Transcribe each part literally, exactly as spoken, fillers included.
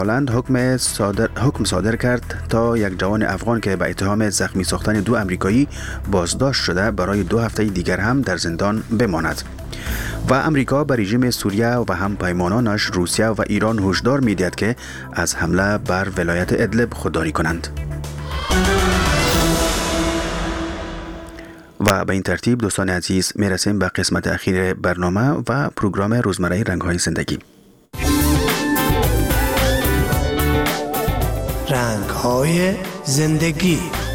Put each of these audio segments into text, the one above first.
هلند حکم صادر حکم صادر کرد تا یک جوان افغان که به اتهام زخمی ساختن دو امریکایی بازداشت شده برای دو هفته دیگر هم در زندان بماند. و امریکا به رژیم سوریه و هم پیمانانش روسیه و ایران هشدار می‌دهد که از حمله بر ولایت ادلب خودداری کنند. و به این ترتیب دوستان عزیز میرسیم به قسمت اخیر برنامه و پروگرام روزمره رنگ‌های زندگی. رنگ‌های زندگی.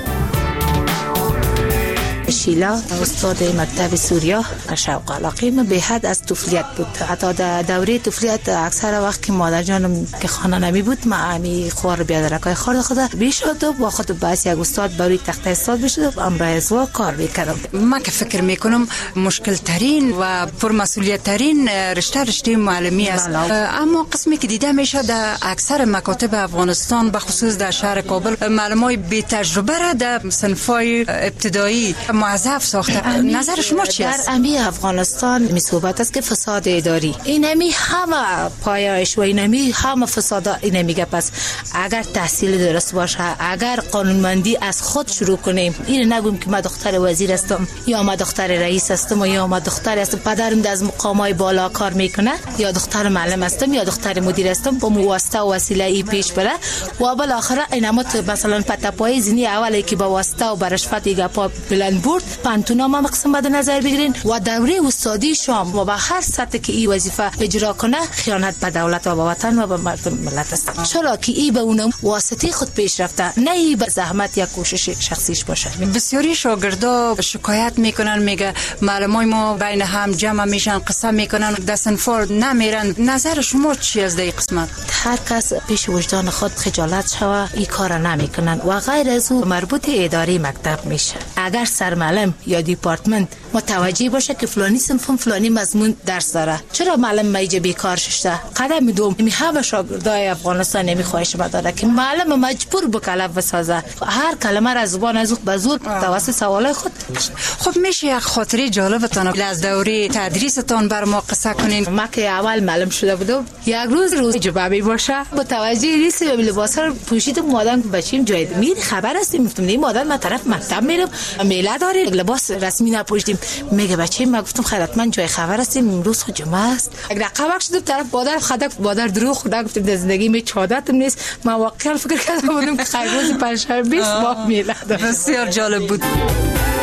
شیلا استاد مکتب سوریا، شوق علاقه به حد از طفولیت بود. حتی در دوره طفولیت اکثر وقت که مادر جانم که خانه نمی بود ما امی خوار بیادرکای خورد خدا بیشد و با خود باعث یک استاد بروی تخته استاد بشد و امرای ازوا کار میکردم. من که فکر میکنم مشکل ترین و پرمسئولیت ترین رشته رشته معلمی است. اما قسمی که دیده میشه در اکثر مکاتب افغانستان به خصوص در شهر کابل معلمای بی تجربه را در صنفای ابتدایی موظف ساخته. نظر شما چی است؟ در امی افغانستان می صحبت است که فساد اداری اینمی همه پایش و اینمی همه فساد اینمی گپ است. اگر تحصیل درست باشه، اگر قانونمندی از خود شروع کنیم، این نگویم که من دختر وزیر هستم یا من دختر رئیس هستم یا من دختر هستم پدرم از مقامای بالا کار میکنه یا دختر معلم هستم یا دختر مدیر هستم، با واسطه و وسیله ای پیش بره و بالاخره اینما مثلا پتاپای زنی اولی که با واسطه و برشفت گپا بلند برد پنتونا ما مقسم بده نظر بگیرین و دوره استادی شام و به هر سطح که این وظیفه اجرا کنه خیانت به دولت و به وطن و به مردم ملت است. چرا که این به اون واسطه خود پیش رفته، نه ای به زحمت یا کوشش شخصیش باشه. بسیاری شاگردا شکایت میکنن، میگه معلمای ما بین هم جمع میشن قسم میکنن دستن فورد نمیرن. نظر شما چی از این قسمت؟ هر کس پیش وجدان خود خجالت شوه این کار نمیکنن و غیر از او مربوط اداره مکتب میشه. اگر سرمعلم یا دیپارتمنت متوجه باشه که فلانی صنف فلانی مضمون درس داره، چرا معلم میجه بیکار شده؟ قدم دوم می همه شاگردای افغانستان نمی خواهش بداره که معلم مجبور به کلمه بسازه، هر کلمه را زبان از به زور توسط سوالای خود. خب میشه یک خاطره جالبتان از دوره تدریستان بر ما قصه کنین؟ ما که اول معلم شده بودم یک روز روز جبابی باشه متوجه نیست به لباس رو پوشیدم مادام بچیم جای میری خبر هستیم گفتم نه مادام من طرف مکتب میرم میله داره لباس رسمی نپوشیدیم. میگه بچه ما گفتم خیرتمند جای خبر هستیم امروز خود جمعه است. اگر قبق شدم طرف بادر خدا بادر دروغ خدا گفتم در زندگی می چادتم نیست. ما واقعا فکر کردم بودم که خیر روز پنجشنبه بیست ماه میلاد. بسیار جالب بود.